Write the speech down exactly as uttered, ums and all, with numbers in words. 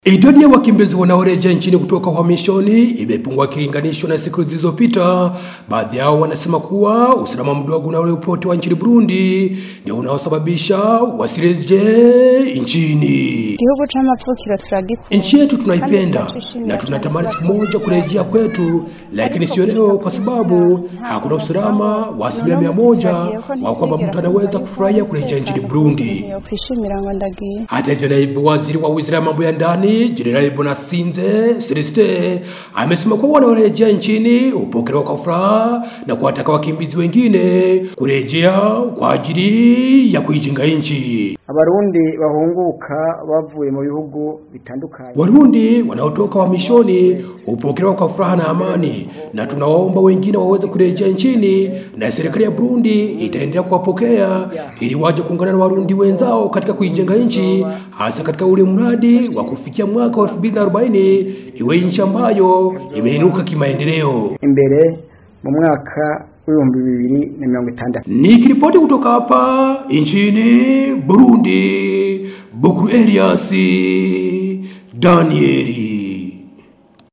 Idadi ya wakimbizi wanaorejea nchini kutoka uhamishoni imepungua kilinganishwa na siku zilizopita. Baadhi yao wanasema kuwa usalama mdogo unaoripotiwa nchini Burundi ndio unaosababisha wasirejee nchini. Nchi yetu tunaipenda na tunatamani siku moja kurejea kwetu, lakini sio leo kwa sababu hakuna usalama wa asilimia mia moja wa kwamba mtu anaweza kufurahia kurejea nchini Burundi. Hata hivyo, naibu waziri wa wizara ya mambo ya ndani Jenerali Bonasinze Celeste amesema kuwa wanaorejea nchini upokelewa kwa furaha na kuwataka wakimbizi wengine kurejea kwa ajili ya kuijenga nchi. Abarundi bahunguka bavuye mu bihugu bitandukanye. Warundi wanaotoka uhamishoni upokelewa kwa furaha na amani, na tunawaomba wengine waweze kurejea nchini, na serikali ya Burundi itaendelea kuwapokea ili waje kuungana na Warundi wenzao katika kuijenga nchi, hasa katika ule mradi wa kufikia mwaka wa elfu mbili na arobaini iwe nchi ambayo imeinuka kimaendeleo imbere mu mwaka w'ibihumbi bibiri na mirongo itandatu. Nikiripoti kutoka hapa nchini Burundi, Bukuru Elias Danieli.